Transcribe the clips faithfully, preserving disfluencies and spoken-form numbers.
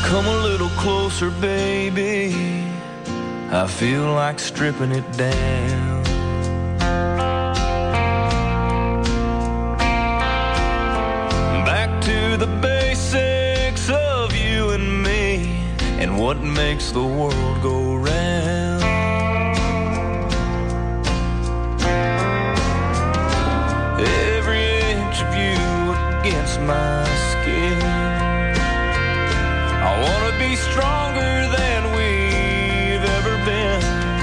Come a little closer, baby. I feel like stripping it down. Back to the basics of you and me and what makes the world go round. Every inch of you against my skin. I want to be stronger than we've ever been.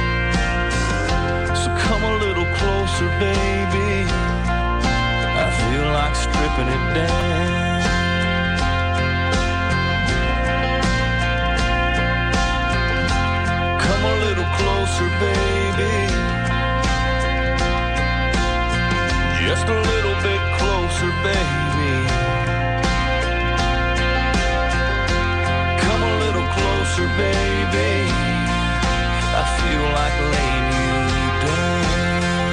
So come a little closer, baby. I feel like stripping it down. Come a little closer, baby. Just a little bit closer, baby. Closer, baby. I feel like laying you down.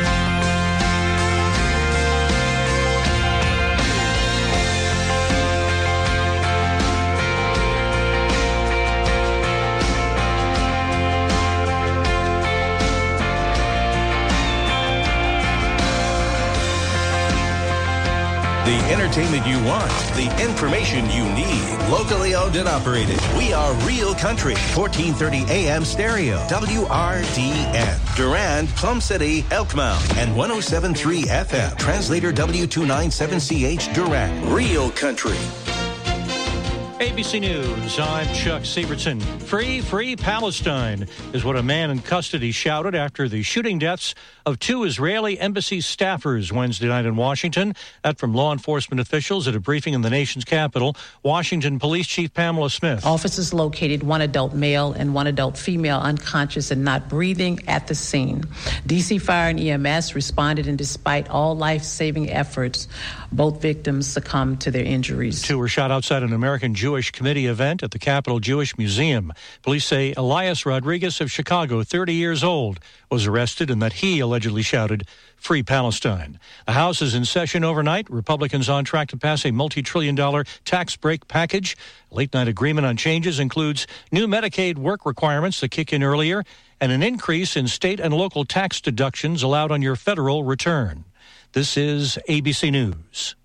The entertainment you want, the information you need. Locally owned and operated. We are Real Country. fourteen thirty A M stereo. W R D N. Durand, Plum City, Elkmount. And one oh seven point three F M. Translator W two ninety-seven C H Durand. Real Country. A B C News, I'm Chuck Sievertson. Free, free Palestine is what a man in custody shouted after the shooting deaths of two Israeli embassy staffers Wednesday night in Washington. That from law enforcement officials at a briefing in the nation's capital. Washington Police Chief Pamela Smith. Officers located one adult male and one adult female unconscious and not breathing at the scene. D C Fire and E M S responded, and despite all life-saving efforts, both victims succumbed to their injuries. Two were shot outside an American Jewish Committee event at the Capitol Jewish Museum. Police say Elias Rodriguez of Chicago, thirty years old, was arrested and that he allegedly shouted, "Free Palestine." The House is in session overnight. Republicans on track to pass a multi-trillion dollar tax break package. Late-night agreement on changes includes new Medicaid work requirements that kick in earlier and an increase in state and local tax deductions allowed on your federal return. This is A B C News.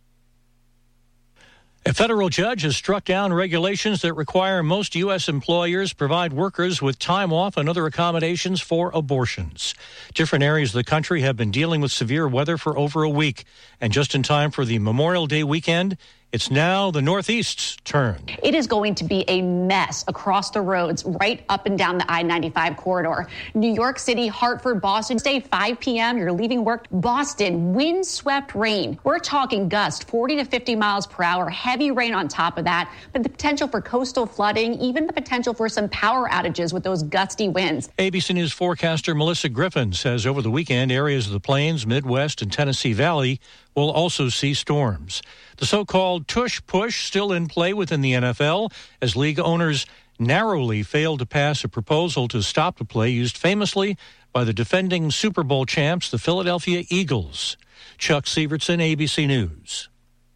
A federal judge has struck down regulations that require most U S employers provide workers with time off and other accommodations for abortions. Different areas of the country have been dealing with severe weather for over a week. And just in time for the Memorial Day weekend, it's now the Northeast's turn. It is going to be a mess across the roads right up and down the I ninety-five corridor. New York City, Hartford, Boston, stay five p.m. You're leaving work. Boston, windswept rain. We're talking gusts forty to fifty miles per hour, heavy rain on top of that, but the potential for coastal flooding, even the potential for some power outages with those gusty winds. A B C News forecaster Melissa Griffin says over the weekend, areas of the Plains, Midwest, and Tennessee Valley will also see storms. The so-called tush push still in play within the N F L as league owners narrowly failed to pass a proposal to stop the play used famously by the defending Super Bowl champs, the Philadelphia Eagles. Chuck Sievertson, A B C News.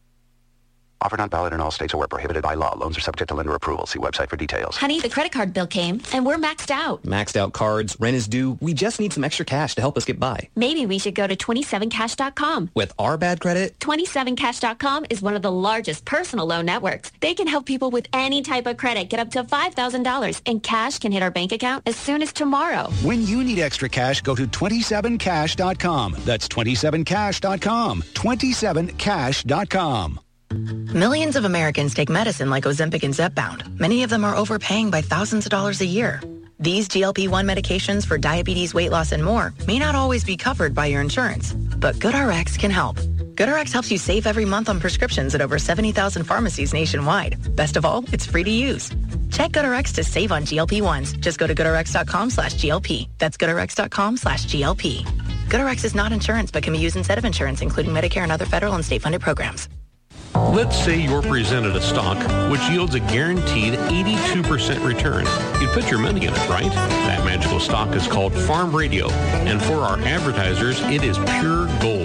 Offer not valid in all states or where prohibited by law. Loans are subject to lender approval. See website for details. Honey, the credit card bill came, and we're maxed out. Maxed out cards, rent is due. We just need some extra cash to help us get by. Maybe we should go to twenty-seven cash dot com. With our bad credit? twenty-seven cash dot com is one of the largest personal loan networks. They can help people with any type of credit get up to five thousand dollars, and cash can hit our bank account as soon as tomorrow. When you need extra cash, go to twenty-seven cash dot com. That's twenty-seven cash dot com. twenty-seven cash dot com. Millions of Americans take medicine like Ozempic and Zepbound. Many of them are overpaying by thousands of dollars a year. These G L P one medications for diabetes, weight loss, and more may not always be covered by your insurance, but GoodRx can help. GoodRx helps you save every month on prescriptions at over seventy thousand pharmacies nationwide. Best of all, it's free to use. Check GoodRx to save on G L P ones. Just go to goodrx dot com slash G L P. That's goodrx dot com slash G L P. GoodRx is not insurance, but can be used instead of insurance, including Medicare and other federal and state-funded programs. Let's say you're presented a stock which yields a guaranteed eighty-two percent return. You'd put your money in it, right? That magical stock is called Farm Radio, and for our advertisers, it is pure gold.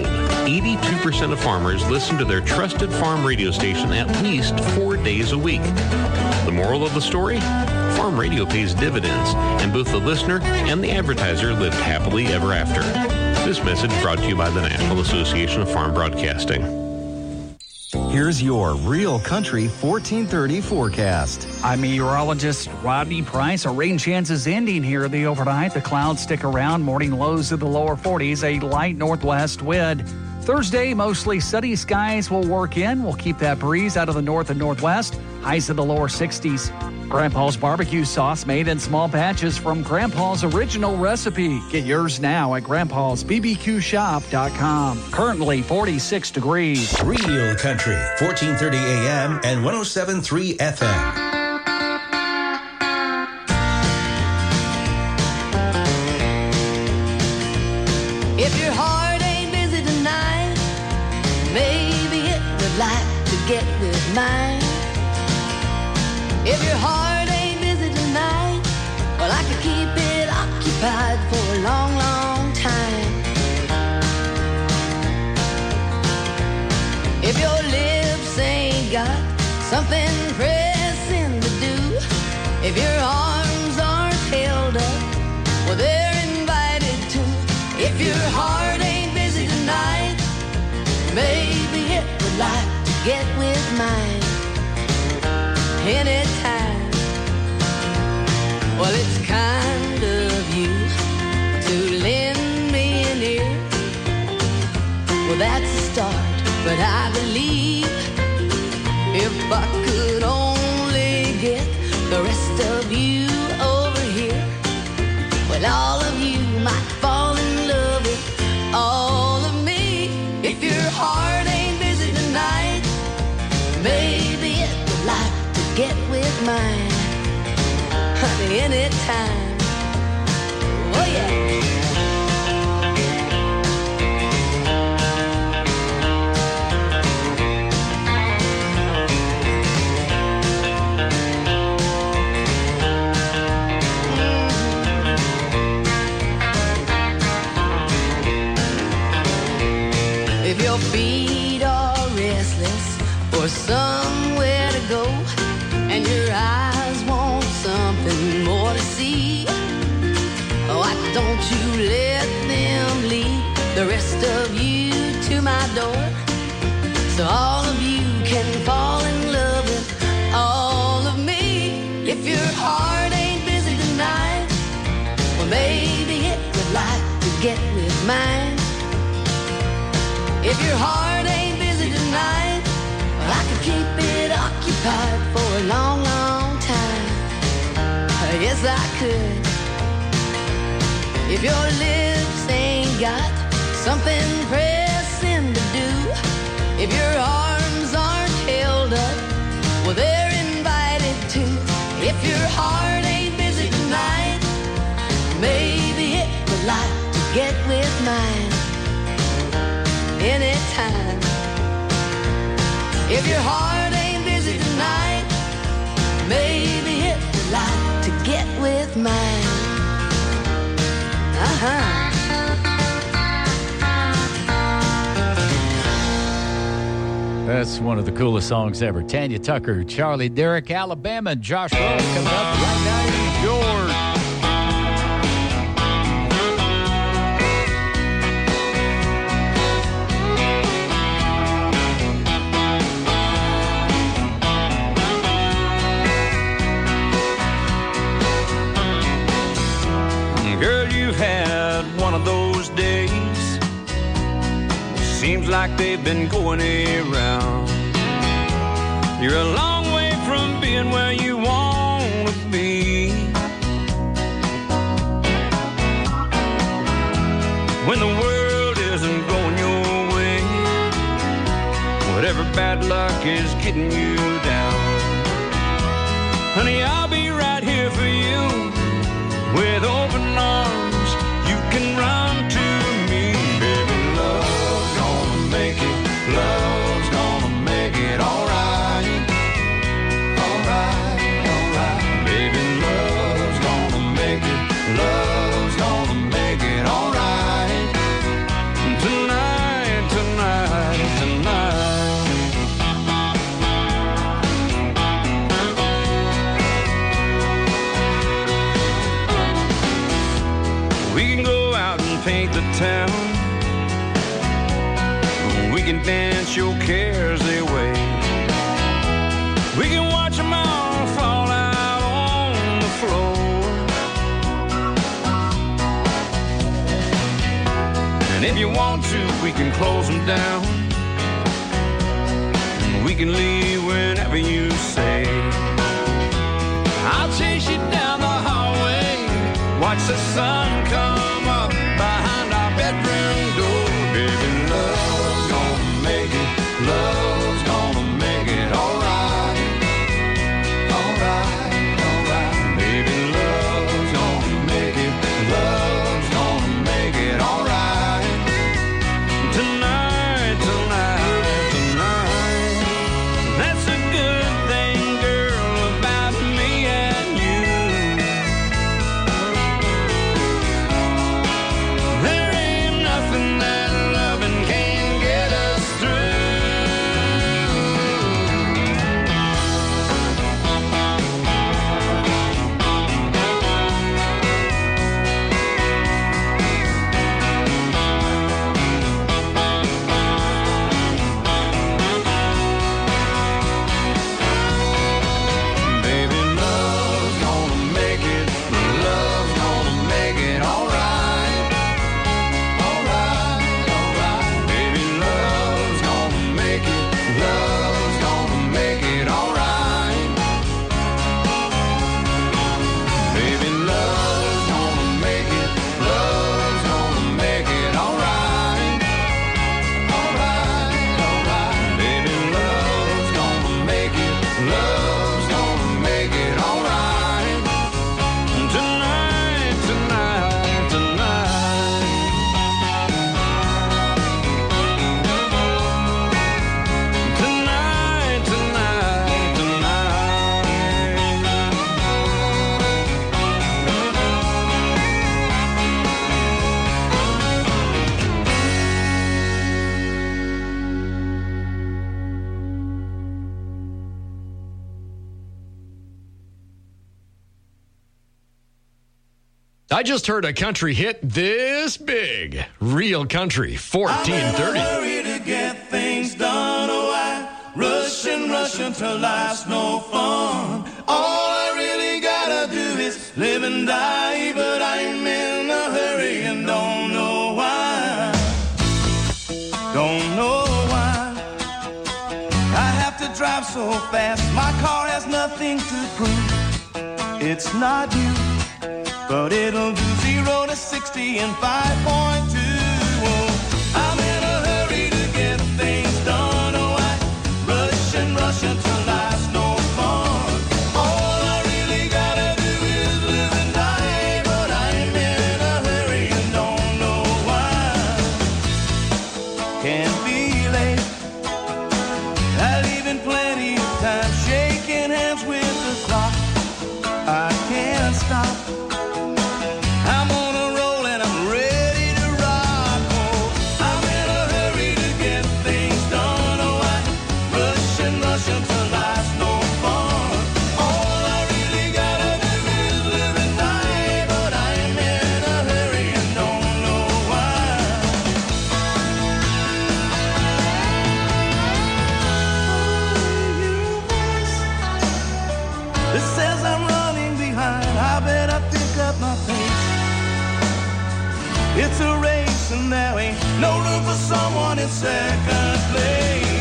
eighty-two percent of farmers listen to their trusted farm radio station at least four days a week. The moral of the story? Farm radio pays dividends, and both the listener and the advertiser lived happily ever after. This message brought to you by the National Association of Farm Broadcasting. Here's your Real Country fourteen thirty forecast. I'm meteorologist Rodney Price. Our rain chances ending here the overnight. The clouds stick around. Morning lows in the lower forties. A light northwest wind. Thursday, mostly sunny skies will work in. We'll keep that breeze out of the north and northwest. Highs in the lower sixties. Grandpa's barbecue sauce made in small batches from Grandpa's original recipe. Get yours now at grandpas b b q shop dot com. Currently forty-six degrees. Real Country, fourteen thirty A M and one oh seven point three F M. If your heart ain't busy tonight, maybe it would like to get with mine. If your heart ain't busy tonight, well, I could keep it occupied for a long, long time. If your lips ain't got something pressing to do, if your arms aren't held up, well, they're invited to. If your heart ain't busy tonight, maybe it would like to get with mine. Anytime. Well, it's kind of you to lend me an ear. Well, that's a start, but I believe if I could only get the rest of you over here, well, all of you might fall in love with all of me. If your heart ain't busy tonight, maybe it would like get with mine, honey, anytime. Oh, yeah. If your feet are restless or somewhere to go, and your eyes want something more to see, why don't you let them lead the rest of you to my door, so all of you can fall in love with all of me. If your heart ain't busy tonight, well, maybe it would like to get with mine. If your heart ain't busy tonight, well, I could keep it occupied for a long, long time. Yes, I could. If your lips ain't got something pressing to do, if your arms aren't held up, well, they're invited to. If your heart ain't busy tonight, maybe it would like to get with mine. Anytime. If your heart ain't busy tonight, maybe it would like to get with mine. Uh-huh. That's one of the coolest songs ever. Tanya Tucker, Charlie Derrick, Alabama, and Josh Rose coming up right now. Here's George. Girl, you've had one of those days. Seems like they've been going around. You're a long way from being where you want to be. When the world isn't going your way, whatever bad luck is getting you down, honey, I'll be right here for you. With open arms, you can run to me. Baby, love's gonna make it. Love's gonna make it alright. Alright, alright. Baby, love's gonna make it. Love's gonna make it alright. Tonight, tonight. town. We can dance your cares away. We can watch them all fall out on the floor. And if you want to, we can close them down. We can leave whenever you say. I'll chase you down the hallway, watch the sun come up behind our bedroom door. Baby, love's gonna make it, love's gonna make it alright, alright, alright. Baby, love's gonna make it, love's gonna make it alright. Tonight, tonight, tonight. That's a good thing, girl, about me and you. There ain't nothing that loving can't get us Baby, love's gonna make it, love's gonna make it alright, alright, alright. Baby, love's gonna make it, love's gonna make it alright. Baby, love's gonna make it, love's gonna make it alright, alright, alright. Baby, love's gonna make it, love's gonna make it alright. Tonight, tonight, tonight. Tonight, tonight, I just heard a country hit this big. Real Country, fourteen thirty. Hurry to get things done, oh I rush and rush until life's no fun. All I really gotta do is live and die, but I'm in a hurry and don't know why. Don't know why I have to drive so fast. My car has nothing to prove. It's not you, but it'll do zero to sixty in five point two. Oh, I'm in a hurry to get things done. Oh, I rush and rush until life's no fun. All I really gotta do is live and die, but I'm in a hurry and don't know why. Can't be late. I leave in plenty of time, shaking hands with the clock. I can't stop. I'm on a roll and I'm ready to rock. Oh, I'm in a hurry to get things done. Oh, I rush and rush until life's no fun. All I really gotta do is live and die, but I'm in a hurry and don't know why. It says I'm running behind. I better pick up my pace. It's a race and there ain't no room for someone in second place.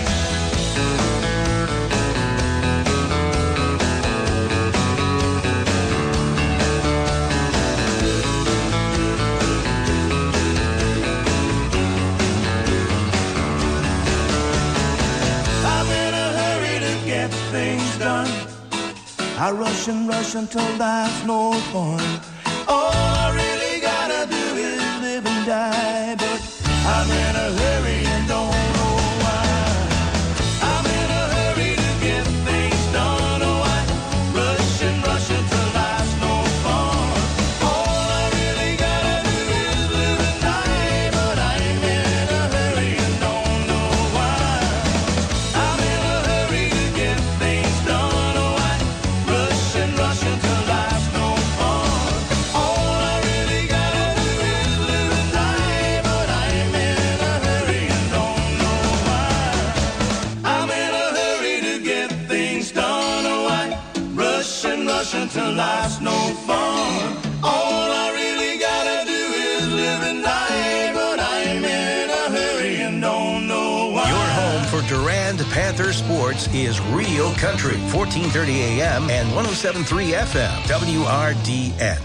I'm in a hurry to get things done. I rush and rush until life's no fun. All I really gotta do is live and die, but I'm in a hurry and don't know why. I'm in a hurry to get things done. Oh, I rush and rush until life's no fun. All I really gotta do is live and die, but I'm in a hurry and don't know why. I'm in a hurry to get things done. Oh, I rush and rush until life's no fun. All I really gotta do is live and die, but till life's no fun. All I really gotta do is live and die, but I'm in a hurry and don't know why. Your home for Durand Panther sports is Real Country, fourteen thirty A M and one oh seven point three F M, W R D N.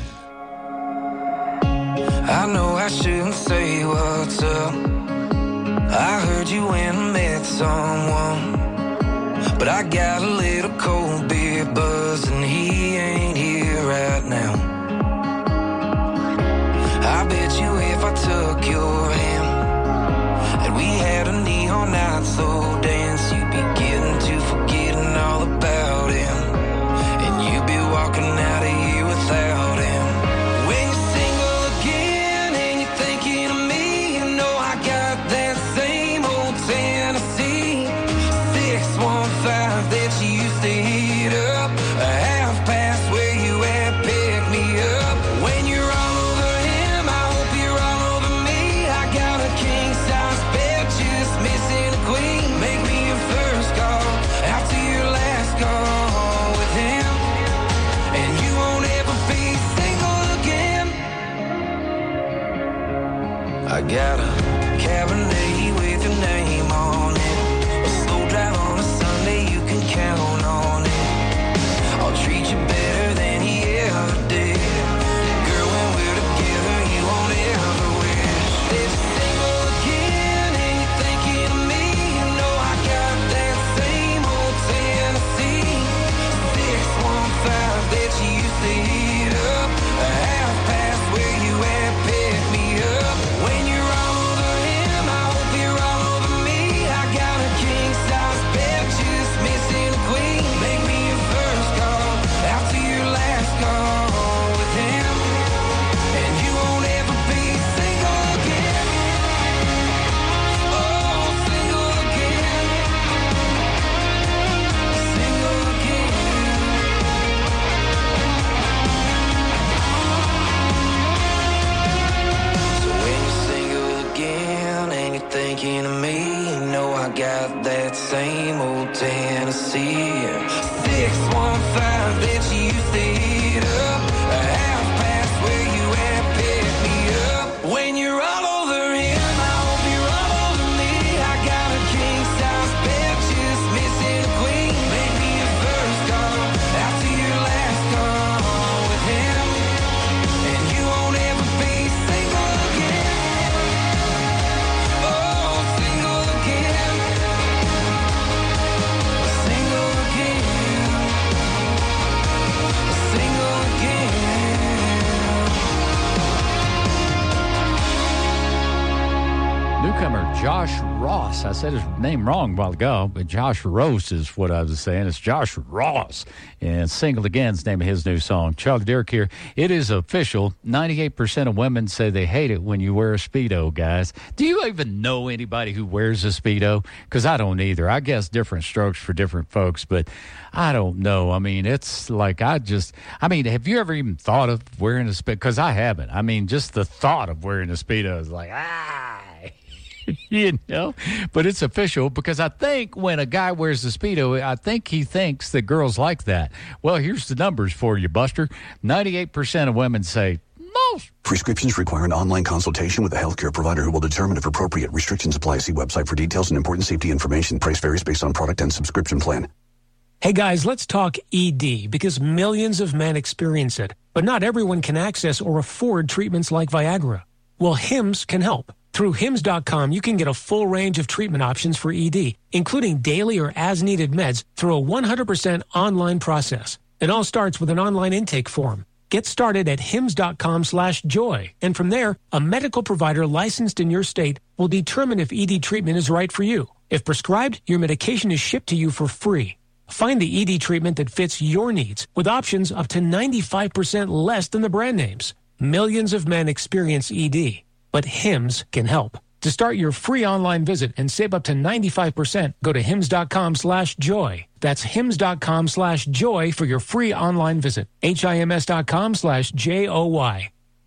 I know I shouldn't say what's up. I heard you when I met someone, but I got a little cold beer buzz and he ain't here right now. I bet you if I took your hand and we had a neon night slow dance, you'd be getting to forgetting all about him, and you'd be walking out of here without him. When you're single again and you're thinking of me, you know I got that same old Tennessee six one five that you used to heat up, a half past where you at, pick me up. When you're all over him, I hope you're all over me. I got a king size bed, just missing a queen. Make me your first call, out to your last call with him, and you won't ever be single again. I got a Cabernet with your name on it, a slow drive on a Sunday, you can count on it. I'll treat you better than he ever did. Girl, when we're together, you won't ever wish that you're single again and you're thinking of me. You know I got that same old Tennessee six one five that you used to heat up, a half past where you at, pick me up. When you're all over him, I hope you're all over me. I got a king size bed, just missing a queen. Make me your first call, out to your last call with him, and you won't ever be single again. Oh, single again, single again. So when you're single again and you're thinking of me, you know I got that same old Tennessee six one five that you used to heat up, a half past where you at, pick me up. When you're all over him, I hope you're all over me. I got a king size bed, just missing a queen. Make me your first call, out to your last call with him, and you won't ever be single again. Oh, single again, single again, single again. Newcomer Josh Ross. I said his name wrong a while ago, but Josh Ross is what I was saying. It's Josh Ross. And Single Again's name of his new song. Charlie Derrick here. It is official. ninety-eight percent of women say they hate it when you wear a Speedo, guys. Do you even know anybody who wears a Speedo? Because I don't either. I guess different strokes for different folks, but I don't know. I mean, it's like I just, I mean, have you ever even thought of wearing a Speedo? Because I haven't. I mean, just the thought of wearing a Speedo is like, ah. You know, but it's official because I think when a guy wears a Speedo, I think he thinks that girls like that. Well, here's the numbers for you, Buster. ninety-eight percent of women say most. Prescriptions require an online consultation with a healthcare provider who will determine if appropriate. Restrictions apply. See website for details and important safety information. Price varies based on product and subscription plan. Hey guys, let's talk E D because millions of men experience it, but not everyone can access or afford treatments like Viagra. Well, Hims can help. Through Hims dot com, you can get a full range of treatment options for E D, including daily or as-needed meds through a one hundred percent online process. It all starts with an online intake form. Get started at Hims dot com slash joy, and from there, a medical provider licensed in your state will determine if E D treatment is right for you. If prescribed, your medication is shipped to you for free. Find the E D treatment that fits your needs with options up to ninety-five percent less than the brand names. Millions of men experience E D. But Hims can help. To start your free online visit and save up to ninety-five percent, go to Hims dot com slash joy. That's Hims dot com slash joy for your free online visit. H I M S dot com slash J O Y.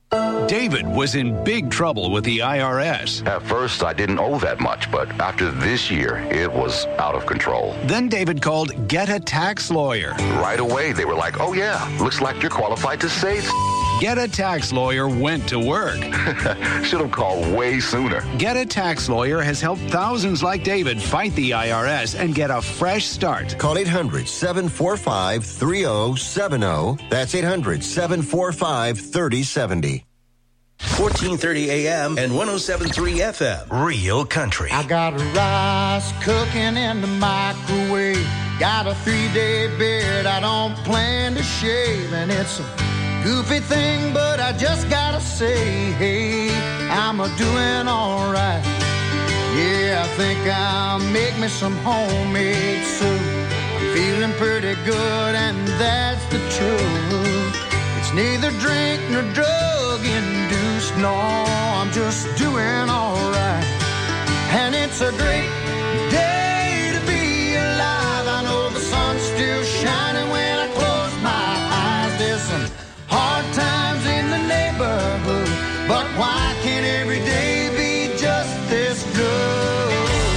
David was in big trouble with the I R S. At first, I didn't owe that much, but after this year, it was out of control. Then David called Get a Tax Lawyer. Right away, they were like, oh yeah, looks like you're qualified to say Get a Tax Lawyer went to work. Should have called way sooner. Get a Tax Lawyer has helped thousands like David fight the I R S and get a fresh start. Call eight hundred, seven four five, three zero seven zero. That's eight hundred, seven four five, three zero seven zero. fourteen thirty A M and one oh seven point three F M. Real Country. I got rice cooking in the microwave. Got a three-day beard I don't plan to shave. And it's a goofy thing, but I just gotta say, hey, I'm a doing all right. Yeah, I think I'll make me some homemade soup. I'm feeling pretty good, and that's the truth. It's neither drink nor drug-induced, no, I'm just doing all right. And it's a great day to be alive. I know the sun's still shining when I close my eyes. There's some hard times in the neighborhood, but why can't every day be just this good?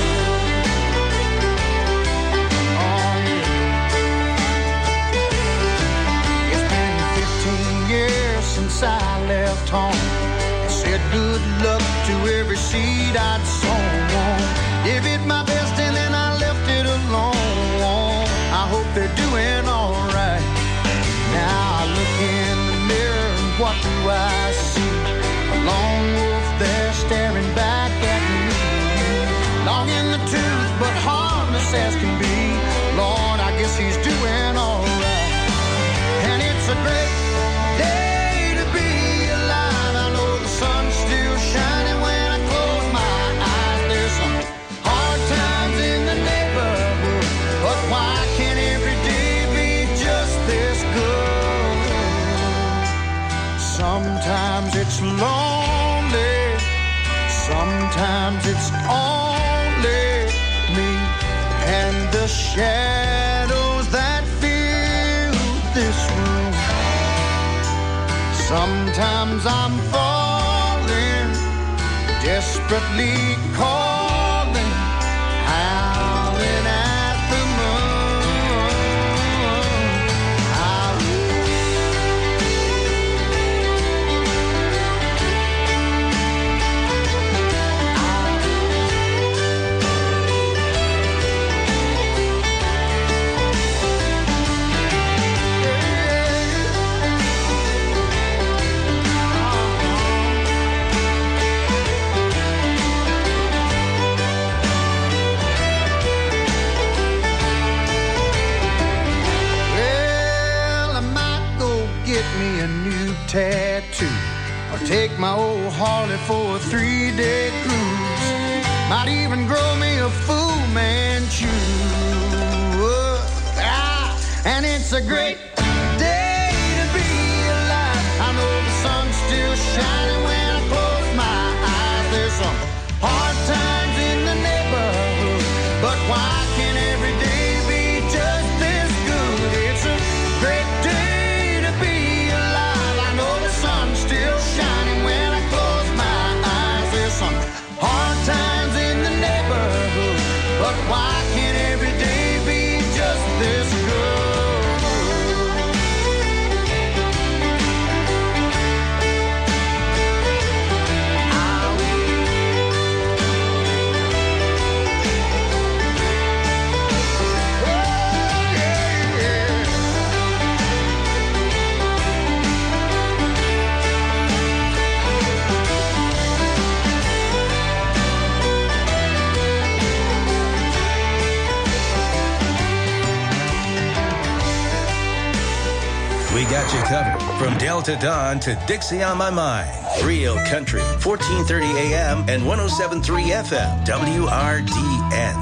Oh, yeah. It's been fifteen years since I left home. They said good luck to every seed I'd sown. Give it my best and then I left it alone. I hope they're doing all right. Now I look in the mirror and what do I see? A lone wolf there staring back at me. Long in the tooth but harmless as can be. Lord, I guess he's doing all right. And it's a great day to be alive. I know the sun's still shining when I close my eyes. There's some hard times in the neighborhood, but why can't every day be just this good? Sometimes it's lonely, sometimes it's only me and the shadows that fill this room. Sometimes I'm falling, desperately calling, howling at the moon. Me a new tattoo, or take my old Harley for a three-day cruise. Might even grow me a Fu Manchu. Ah, and it's a great day to be alive. I know the sun's still shining when I close my eyes. There's some hard times in the neighborhood, but why can't every day be just this good? It's a great day. Still shining when I close my eyes. There's some hard times in the neighborhood, but why can't every day be just this We got you covered from Delta Dawn to Dixie on My Mind. Real Country, fourteen thirty A M and one oh seven point three F M, W R D N.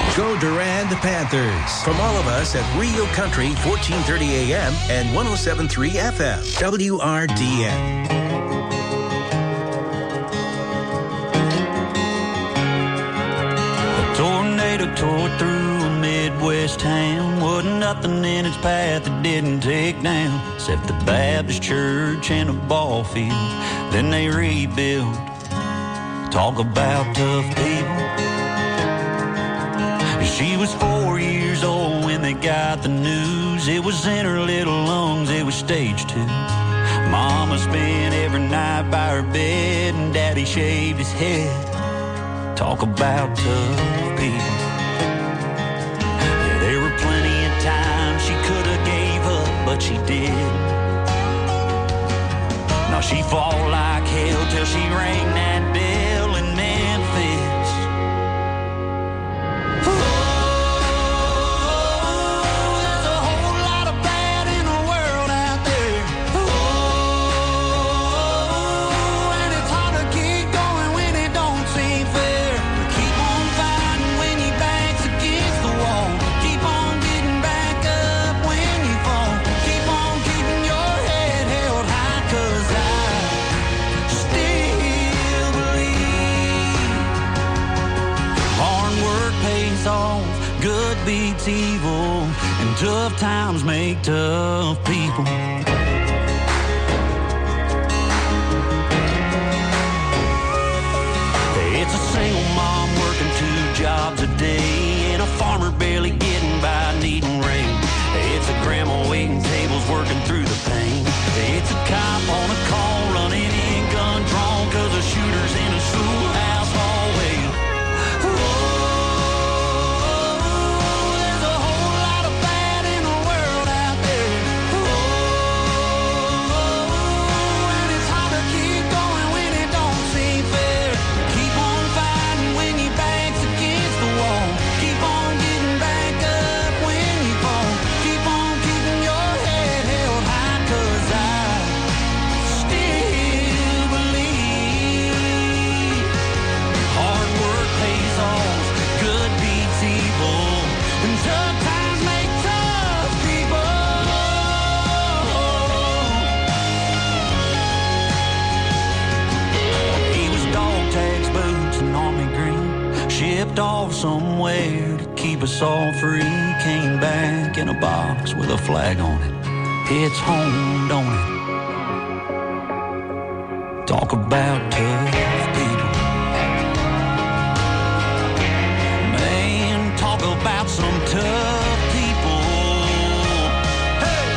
Go Durand Panthers. From all of us at Real Country, fourteen thirty A M and one oh seven point three F M, W R D N. A tornado tore through a Midwest town. Wasn't nothing in its path that didn't take down, except the Baptist church and a ball field. Then they rebuilt. Talk about tough people. She was four years old when they got the news. It was in her little lungs, it was stage two. Mama spent every night by her bed, and Daddy shaved his head. Talk about tough people. Yeah, there were plenty of times she could have gave up, but she did. Now she fought like hell till she rang that bell in Memphis. Beats evil, and tough times make tough people. It's a single mom working two jobs a day, and a farmer barely getting by needing rain. It's a grandma waiting tables working through the pain. It's a cop on a call running in gun drawn, cause a shooter's in a schoolhouse hallway. Off somewhere to keep us all free. Came back in a box with a flag on it. It's home, don't it? Talk about tough people. Man, talk about some tough people. Hey!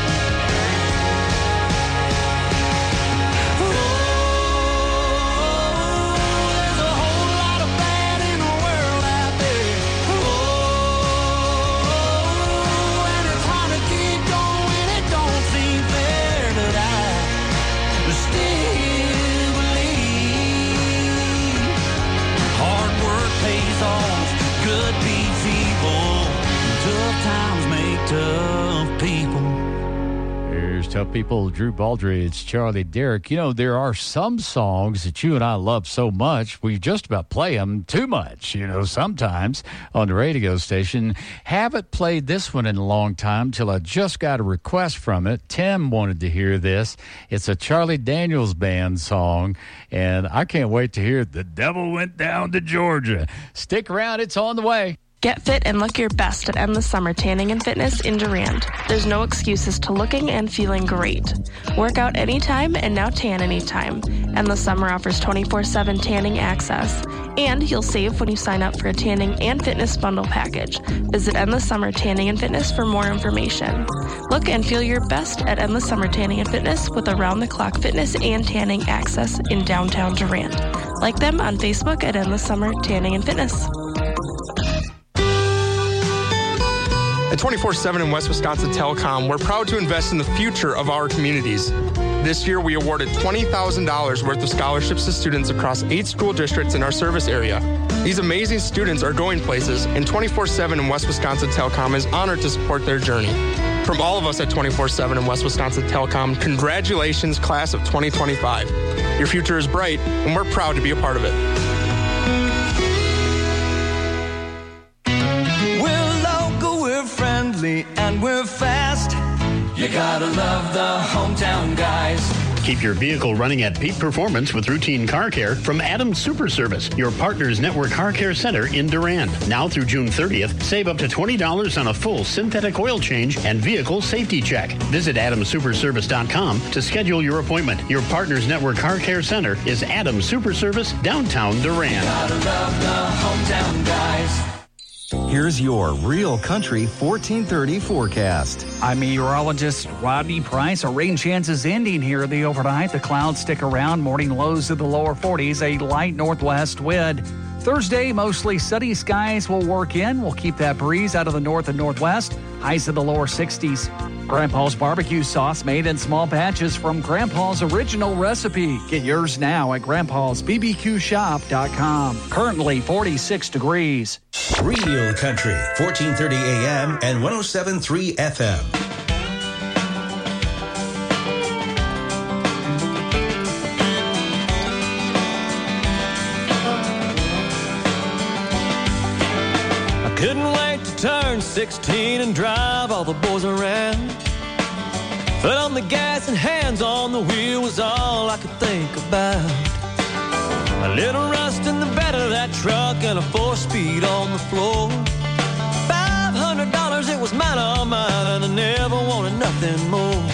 Good beats evil. Tough times make tough people. Here's Tough People, Drew Baldridge, Charlie Derrick. You know, there are some songs that you and I love so much, we just about play them too much, you know, sometimes on the radio station. Haven't played this one in a long time till I just got a request from it. Tim wanted to hear this. It's a Charlie Daniels Band song, and I can't wait to hear it. The Devil Went Down to Georgia. Stick around, it's on the way. Get fit and look your best at Endless Summer Tanning and Fitness in Durand. There's no excuses to looking and feeling great. Work out anytime and now tan anytime. Endless Summer offers twenty-four seven tanning access. And you'll save when you sign up for a tanning and fitness bundle package. Visit Endless Summer Tanning and Fitness for more information. Look and feel your best at Endless Summer Tanning and Fitness with around-the-clock fitness and tanning access in downtown Durand. Like them on Facebook at Endless Summer Tanning and Fitness. At twenty-four seven and West Wisconsin Telecom, we're proud to invest in the future of our communities. This year, we awarded twenty thousand dollars worth of scholarships to students across eight school districts in our service area. These amazing students are going places, and twenty-four seven and West Wisconsin Telecom is honored to support their journey. From all of us at twenty-four seven and West Wisconsin Telecom, congratulations, class of twenty twenty-five. Your future is bright, and we're proud to be a part of it. Keep your vehicle running at peak performance with routine car care from Adams Super Service, your partner's network car care center in Durand. Now through June thirtieth, save up to twenty dollars on a full synthetic oil change and vehicle safety check. Visit adams super service dot com to schedule your appointment. Your partner's network car care center is Adams Super Service, downtown Durand. Gotta love the hometown guys. Here's your Real Country fourteen thirty forecast. I'm meteorologist Rodney Price. Our rain chances ending here the overnight. The clouds stick around. Morning lows to the lower forties. A light northwest wind. Thursday, mostly sunny skies will work in. We'll keep that breeze out of the north and northwest. Highs in the lower sixties. Grandpa's barbecue sauce made in small batches from Grandpa's original recipe. Get yours now at grandpas b b q shop dot com. Currently forty-six degrees. Real Country, fourteen thirty A M and one oh seven point three F M. Couldn't wait to turn sixteen and drive all the boys around. Foot on the gas and hands on the wheel was all I could think about. A little rust in the bed of that truck and a four-speed on the floor. Five hundred dollars, it was mine, all mine, and I never wanted nothing more.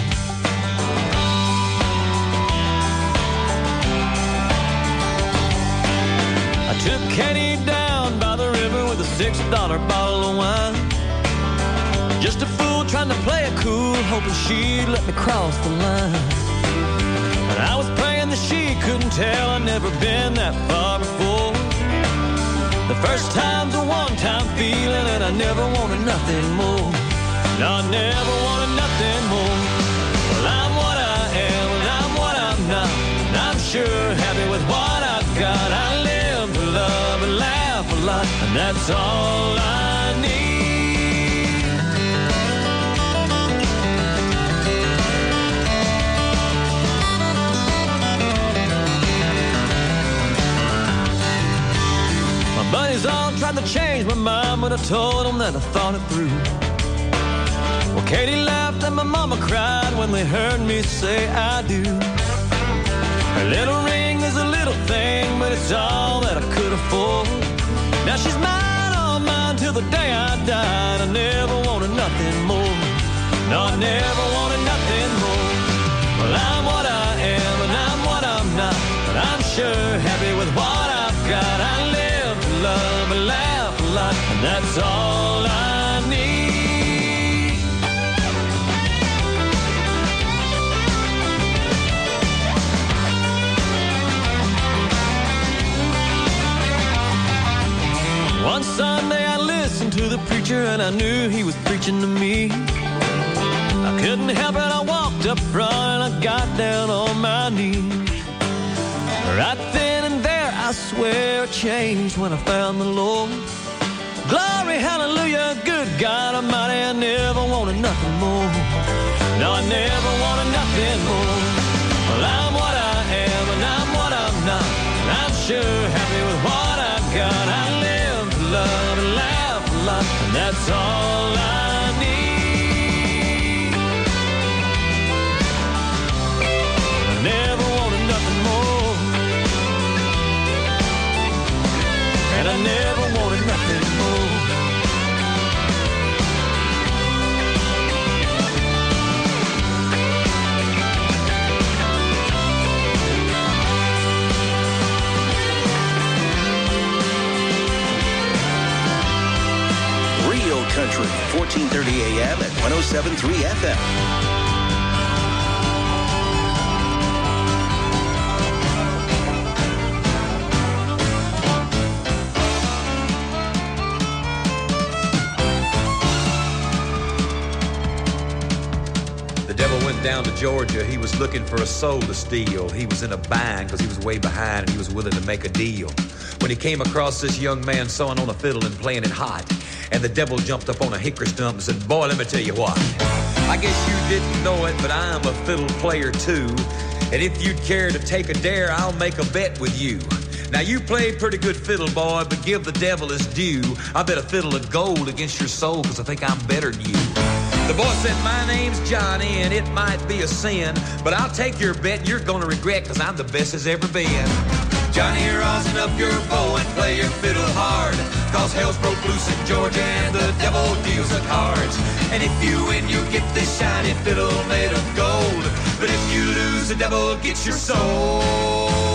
I took Kenny down by the river with a six dollar bottle of wine. Just a fool trying to play it cool, hoping she'd let me cross the line. And I was praying that she couldn't tell I'd never been that far before. The first time's a one-time feeling, and I never wanted nothing more. No, I never wanted nothing more. Well, I'm what I am, and I'm what I'm not. And I'm sure happy with what I've got. I live to love and laugh a lot, and that's all I need. My buddies all tried to change my mind, but I told them that I thought it through. Well, Katie laughed and my mama cried when they heard me say I do. Her little ring is a little thing, but it's all that I could afford. Now she's mine, all mine, till the day I died. I never wanted nothing more. No, I never wanted nothing more. Well, I'm what I am, and I'm what I'm not. But I'm sure happy with what I've got. I live to love and laugh a lot, and that's all I need. One Sunday I listened to the preacher and I knew he was preaching to me. I couldn't help it, I walked up front and I got down on my knees. Right then and there I swear it changed when I found the Lord. Glory, hallelujah, good God Almighty, I never wanted nothing more. No, I never wanted nothing more. Well, I'm what I am and I'm what I'm not. And I'm sure happy with what I've got. I live to love and laugh a lot, and that's all I need. I never wanted nothing more, and I never wanted nothing more. Real Country, fourteen thirty A M and one oh seven point three F M. Down to Georgia, he was looking for a soul to steal. He was in a bind because he was way behind and he was willing to make a deal. When he came across this young man sewing on a fiddle and playing it hot, and the devil jumped up on a hickory stump and said, boy, let me tell you what. I guess you didn't know it, but I'm a fiddle player too. And if you'd care to take a dare, I'll make a bet with you. Now you play pretty good fiddle, boy, but give the devil his due. I bet a fiddle of gold against your soul because I think I'm better than you. The boy said, my name's Johnny, and it might be a sin, but I'll take your bet you're gonna regret, cause I'm the best as ever been. Johnny, rosin up your bow and play your fiddle hard, cause hell's broke loose in Georgia and the devil deals the cards. And if you win, you get this shiny fiddle made of gold, but if you lose, the devil gets your soul.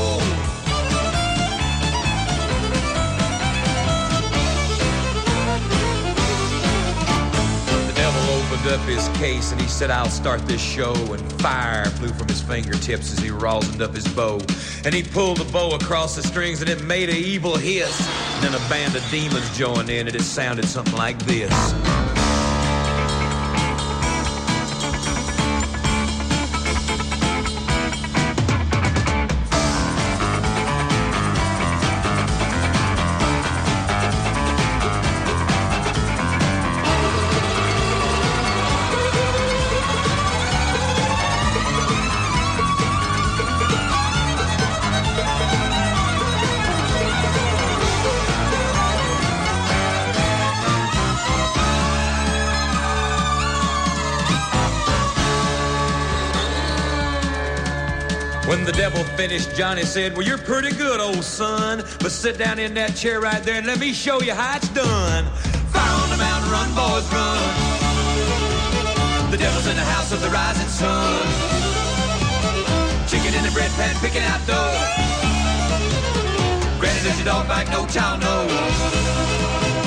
Up his case and he said, I'll start this show, and fire flew from his fingertips as he rosined up his bow, and he pulled the bow across the strings and it made an evil hiss, and then a band of demons joined in and it sounded something like this. When the devil finished, Johnny said, well, you're pretty good, old son, but sit down in that chair right there and let me show you how it's done. Fire on the mountain, run, boys, run. The devil's in the house of the rising sun. Chicken in the bread pan, picking out dough. Granny, does your dog bite? No child knows.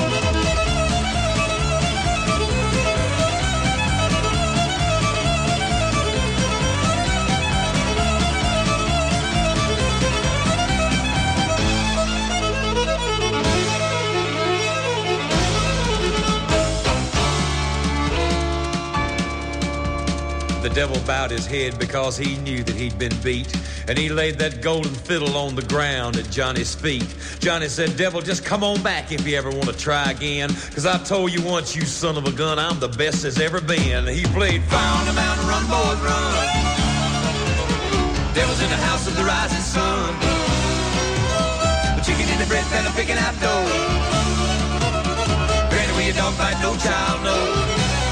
The devil bowed his head because he knew that he'd been beat, and he laid that golden fiddle on the ground at Johnny's feet. Johnny said, devil, just come on back if you ever want to try again, cause I told you once, you son of a gun, I'm the best as ever been. He played fire on the mountain, run, boys, run. Devil's in the house of the rising sun. The chicken in the bread pan, picking out dough. Granny, where your dog bite, no child knows.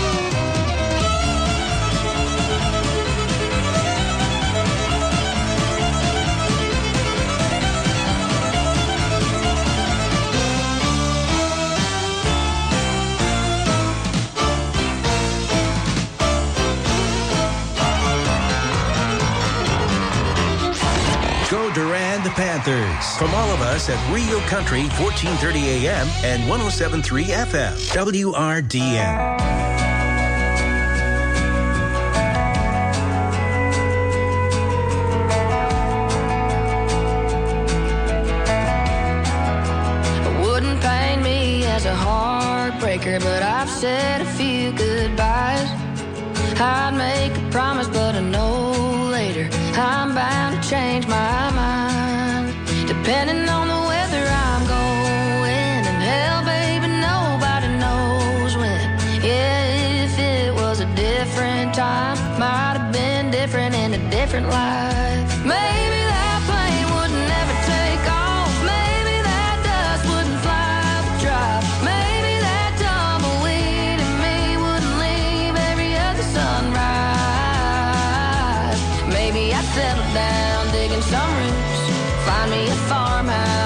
Go Durand the Panthers. From all of us at Real Country, fourteen thirty A M and one oh seven point three F M, W R D N. Wouldn't pain me as a heartbreaker, but I've said a few goodbyes. I'd make a promise, but I know later I'm bound to change my mind. Depending on the weather I'm going, and hell, baby, nobody knows when. Yeah, if it was a different time, might have been different in a different life. Maybe that plane would never take off. Maybe that dust wouldn't fly the drive. Maybe that tumbleweed in me wouldn't leave every other sunrise. Maybe I'd settle down, digging some roots, find me a farmhouse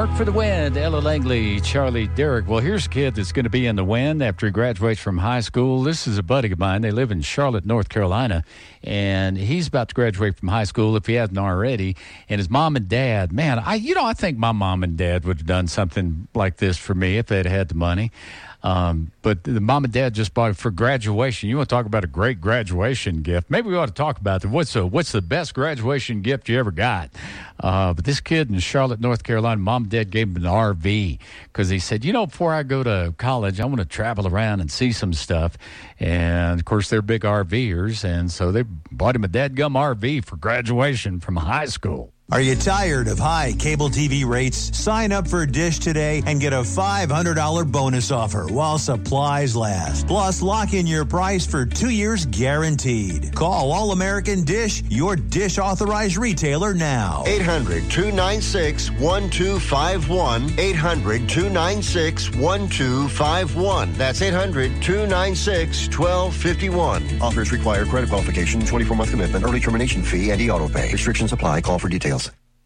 Mark for the Wind, Ella Langley, Charlie Derrick. Well, here's a kid that's going to be in the Wind after he graduates from high school. This is a buddy of mine. They live in Charlotte, North Carolina, and he's about to graduate from high school if he hasn't already. And his mom and dad, man, I you know, I think my mom and dad would have done something like this for me if they'd had the money. Um, but the mom and dad just bought it for graduation. You want to talk about a great graduation gift? Maybe we ought to talk about that. What's the, what's the best graduation gift you ever got? Uh, but this kid in Charlotte, North Carolina, mom and dad gave him an R V because he said, you know, before I go to college, I want to travel around and see some stuff. And, of course, they're big RVers, and so they bought him a dadgum R V for graduation from high school. Are you tired of high cable T V rates? Sign up for Dish today and get a five hundred dollars bonus offer while supplies last. Plus, lock in your price for two years guaranteed. Call All American Dish, your Dish authorized retailer now. eight hundred, two nine six, one two five one. eight hundred, two nine six, one two five one. That's eight hundred, two nine six, one two five one. Offers require credit qualification, twenty-four month commitment, early termination fee, and e-auto pay. Restrictions apply. Call for details.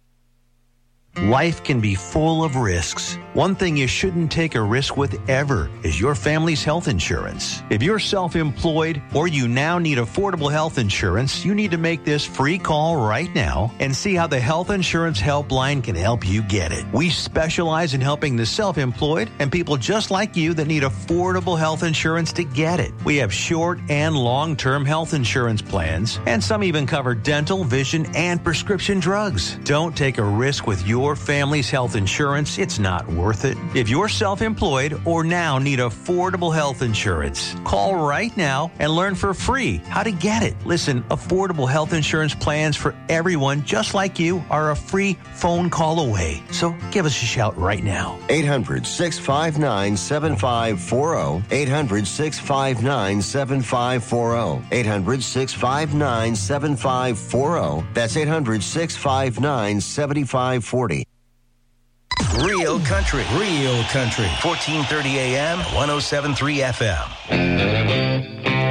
Life can be full of risks. One thing you shouldn't take a risk with ever is your family's health insurance. If you're self-employed or you now need affordable health insurance, you need to make this free call right now and see how the Health Insurance Helpline can help you get it. We specialize in helping the self-employed and people just like you that need affordable health insurance to get it. We have short and long-term health insurance plans, and some even cover dental, vision, and prescription drugs. Don't take a risk with your family's health insurance. It's not worth it. If you're self-employed or now need affordable health insurance, call right now and learn for free how to get it. Listen, affordable health insurance plans for everyone just like you are a free phone call away. So give us a shout right now. eight hundred, six five nine, seven five four zero. eight hundred, six five nine, seven five four zero. eight hundred, six five nine, seven five four zero. That's eight hundred, six five nine, seven five four zero. Real country, real country. fourteen thirty A M, one oh seven point three F M.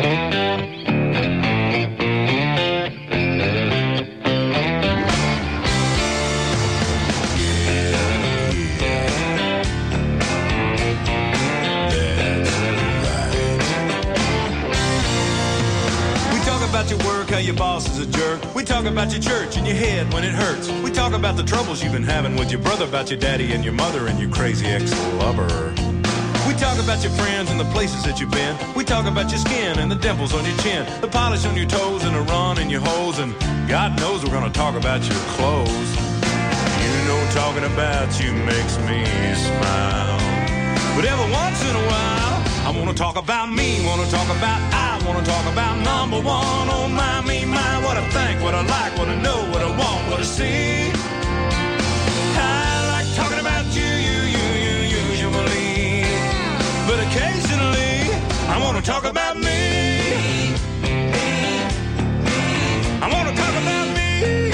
About your work, how your boss is a jerk. We talk about your church and your head when it hurts. We talk about the troubles you've been having with your brother, about your daddy and your mother and your crazy ex-lover. We talk about your friends and the places that you've been. We talk about your skin and the dimples on your chin, the polish on your toes and the run in your hose. And God knows we're gonna talk about your clothes. You know talking about you makes me smile. But every once in a while I wanna talk about me, wanna talk about I wanna talk about number one. Oh my, me, my, what I think, what I like, what I know, what I want, what I see. I like talking about you, you, you, you, usually. But occasionally, I wanna talk about me. I wanna talk about me.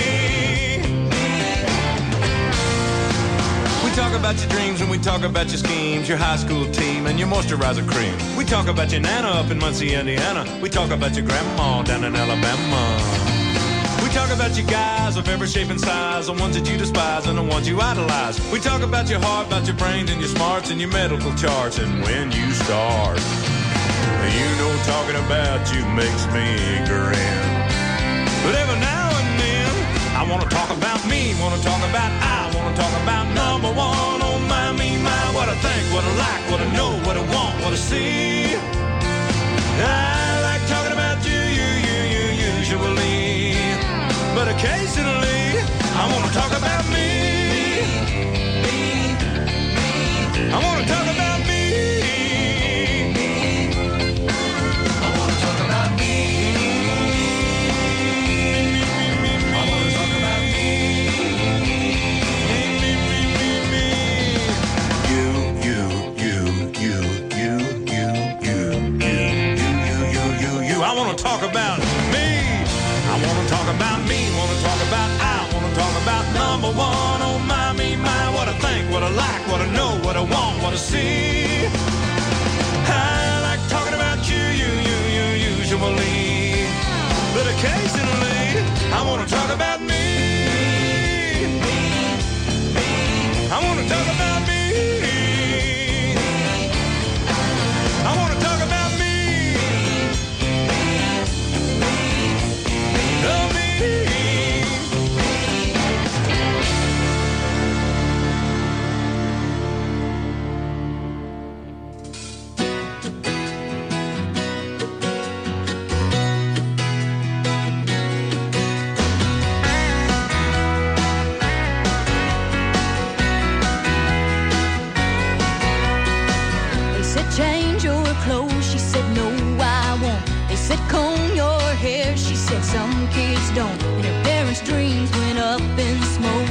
We talk about your dreams and we talk about your schemes, your high school team and your moisturizer cream. We talk about your nana up in Muncie, Indiana. We talk about your grandma down in Alabama. We talk about your guys of every shape and size, the ones that you despise and the ones you idolize. We talk about your heart, about your brains and your smarts and your medical charts and when you start. You know talking about you makes me grin. But every now and then I want to talk about me, want to talk about I, want to talk about number one. Oh my, me, my, what I think, what I like, what I know, what I want, what I see. I like talking about you, you, you, you, usually. But occasionally, I want to talk about me. I want to talk about me. I want to talk about me. I want to talk about me. You, you, you, you, you, you, you, you, you, you, you, you. I want to talk about me. I want to talk about me. Want to talk about I. Want to talk about number one. Oh my, me, my, what I think, what I like, what I know, what I want, what I see. I like talking about you, you, you, you, usually. But occasionally, I want to talk about me. I I want to talk about me. I want to talk about me. Oh, me. They said change your clothes, she said no I won't. They said comb your hair, she said some kids don't. And her parents' dreams went up in smoke.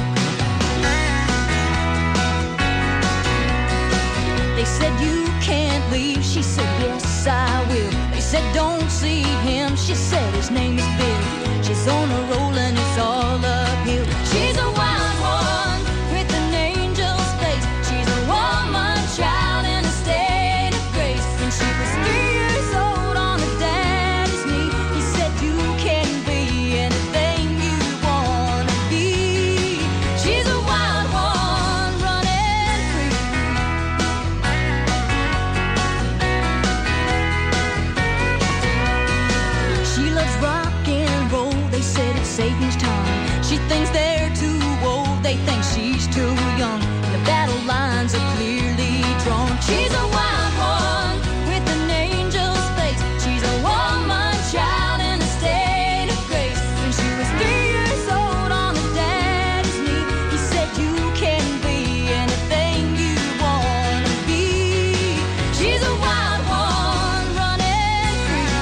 They said you can't leave, she said yes I will. They said don't see him, she said his name is Bill. She's on a roll and it's all uphill. She's a wild one with an angel's face. She's a woman child in a state of grace. When she was three years old on her daddy's knee, he said you can be anything you wanna be. She's a wild one running free. She loves rock and roll, they said it's Satan's time. She thinks they're too old, they think she's too young. The battle lines are clearly drawn. She's a wild one with an angel's face. She's a woman child in a state of grace. When she was three years old on her daddy's knee, he said you can be anything you wanna be. She's a wild one running free.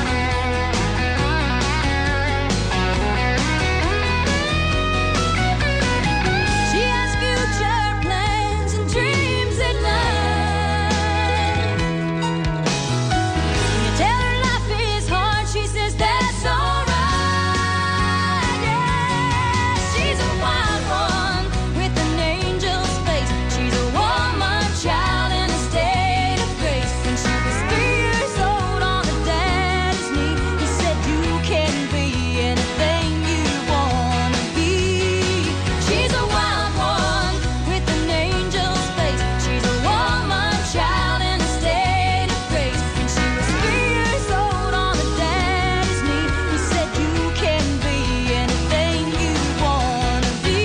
She has future plans and dreams at night. When you tell her life is hard, she says that's alright. Yeah, she's a wild one with an angel's face. She's a woman child in a state of grace. When she was three years old on her daddy's knee, he said you can be anything you wanna be. She's a wild one with an angel's face. She's a woman child in a state of grace. When she was three years old on her daddy's knee, he said you can be anything you wanna be.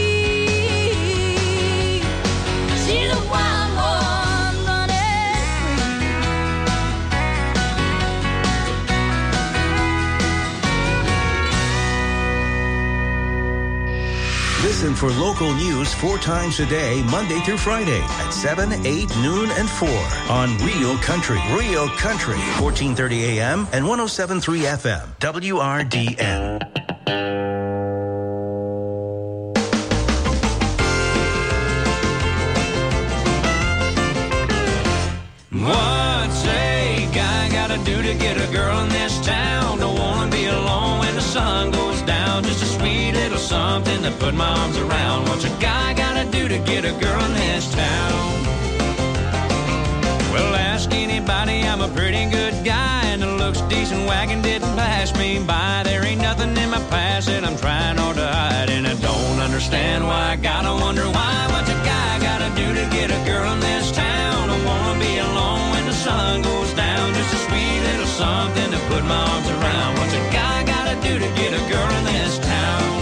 She's a wild one running free. Listen for local news four times a day, Monday through Friday at seven, eight, noon, and four on Real Country. Real Country, fourteen thirty A M and one oh seven point three F M, W R D N. What's a guy gotta do to get a girl in this town? Don't wanna be alone when the sun goes down. Just a sweet little something to put my arms around. What's a guy gotta do to get a girl in this town? Well, ask anybody, I'm a pretty good guy, and the looks decent wagon didn't pass me by. There ain't nothing in my past that I'm trying hard to hide, and I don't understand why. I gotta wonder why. What's a guy gotta do to get a girl in this town? I wanna be alone when the sun goes down. Just a sweet little something to put my arms around. What's a guy gotta do to get a girl in this town?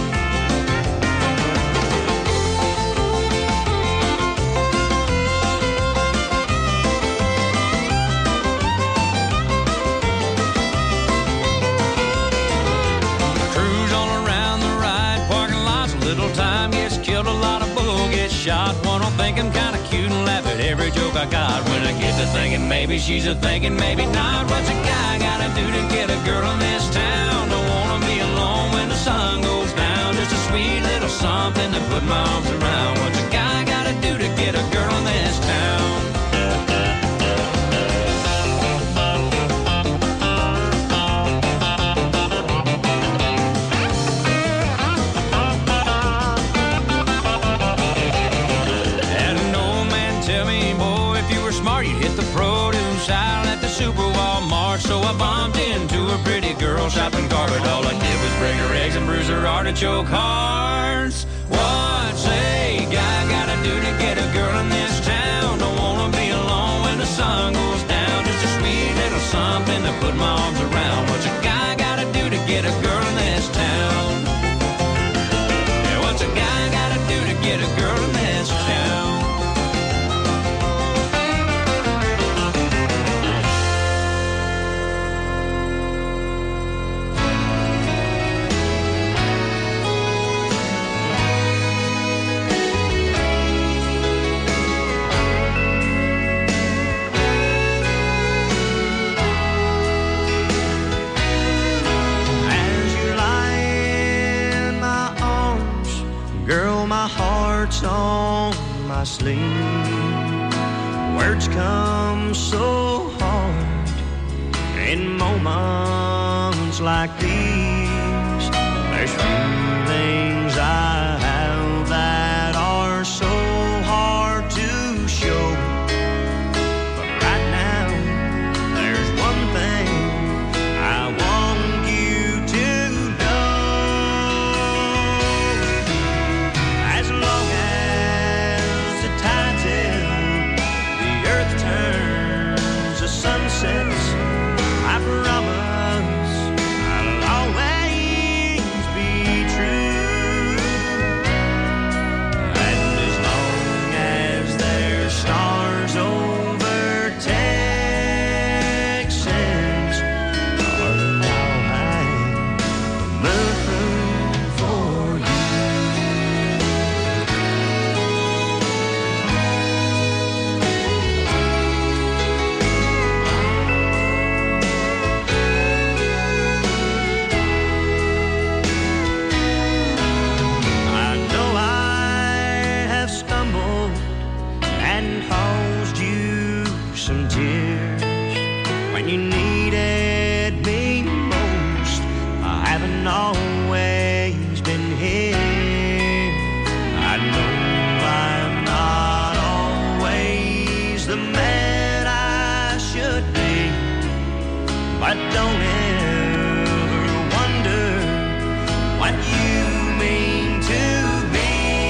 Cruise all around the ride, parking lots, a little time gets killed, a lot of bull gets shot. One will think I'm kinda cute and laugh at every joke I got. When I get to thinking maybe she's a thinking, maybe not. What's a guy gotta do to get a girl in this town? Don't wanna be alone when the sun goes down. Just a sweet little something to put my arms around. What's a guy gotta do to get a girl in this town? Had an old man tell me, boy, if you were smart, you'd hit the produce aisle at the Super Walmart. So I bumped into a pretty girl shopping cart, but all I did was break her eggs and bruise her artichoke hearts. What's a guy gotta do to get a girl in this put my arms around. What's a guy gotta do to get a girl in this town? Yeah, what's a guy gotta do to get a girl in this town? On my sleeve, words come so hard in moments like these. There's feelings I have that are so hard to show, but right now there's one thing I want you to know. As long as the tide's in, the earth turns, the sun sets, I promise I'll always be true. And as long as there's stars over Texas, darling, I'll hang the moon for you. I know I have stumbled and caused you some tears when you needed me most. I haven't always been here. I know I'm not always the man I should be, but don't ever wonder what you mean to me.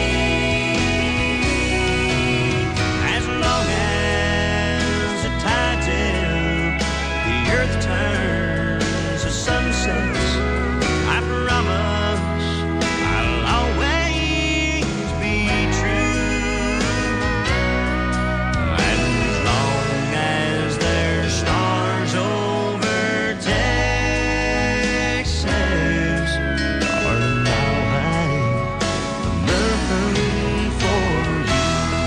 As long as the tide's in, the earth turns, the sun sets, I promise I'll always be true. And as long as there's stars over Texas, darling, I'll hang the moon for you.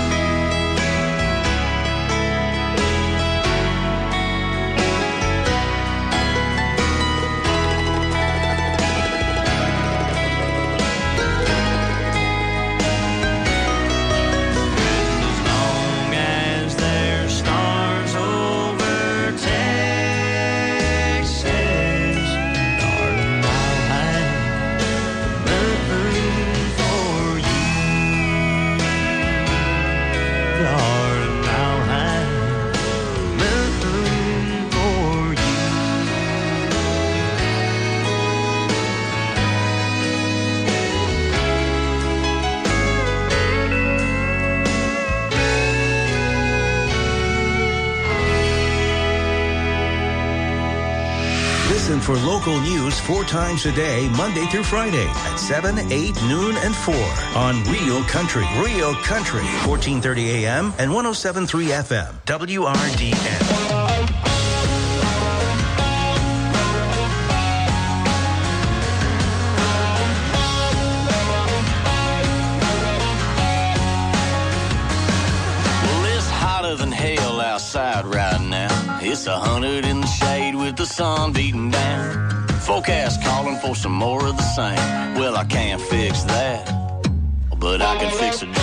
As long as there's stars over Texas, darling, I'll hang the moon for you. Darling, I'll hang the moon for you. Listen for local news four times a day, Monday through Friday at seven, eight, noon, and four on Real Country. Real Country, fourteen thirty A M and one oh seven point three F M. W R D N. Well, it's hotter than hell outside right now. It's a hundred in the shade with the sun beating down. Forecast calling for some more of the same. Well, I can't fix that, but I can fix a drain.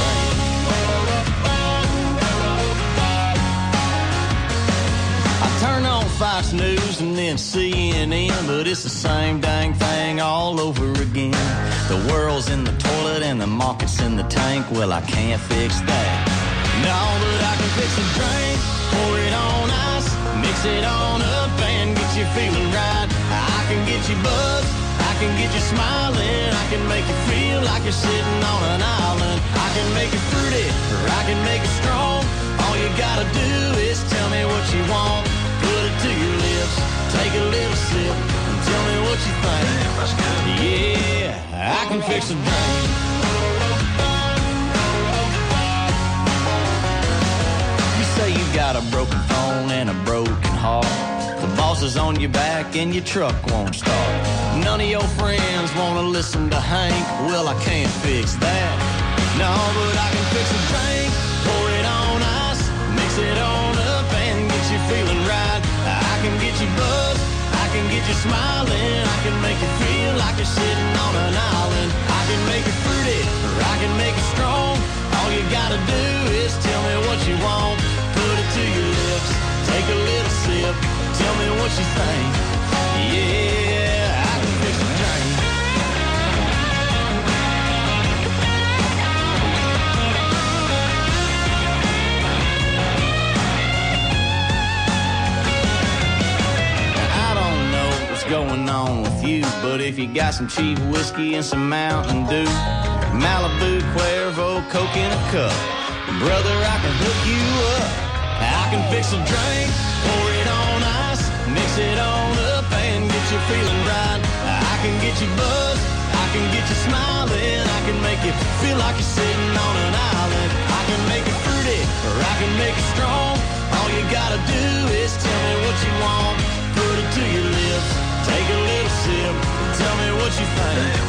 I turn on Fox News and then C N N, but it's the same dang thing all over again. The world's in the toilet and the market's in the tank. Well, I can't fix that. No, but I can fix a drink, pour it on ice, mix it on up and get you feeling right. I can get you buzzed, I can get you smiling, I can make you feel like you're sitting on an island. I can make it fruity, or I can make it strong. All you gotta do is tell me what you want. Put it to your lips, Take a little sip and tell me what you think. Yeah, I can fix a drink. You say you got a broken phone and a broken heart. The boss is on your back and your truck won't start. None of your friends want to listen to Hank. Well, I can't fix that. No, but I can fix a drink. Pour it on ice, mix it on up and get you feeling right. I can get you buzzed, I can get you smiling. I can make you feel like you're sitting on an island. I can make it fruity, or I can make it strong. All you gotta do is tell me what you want. Put it to your lips, take a little sip. Tell me what you think. Yeah, I can fix a drink. Now, I don't know what's going on with you, but if you got some cheap whiskey and some Mountain Dew, Malibu, Cuervo, Coke in a cup, brother, I can hook you up. I can fix a drink, pour it on ice, mix it on up and get you feeling right. I can get you buzzed, I can get you smiling. I can make you feel like you're sitting on an island. I can make it fruity, or I can make it strong. All you gotta do is tell me what you want. Put it to your lips, take a little sip, tell me what you think.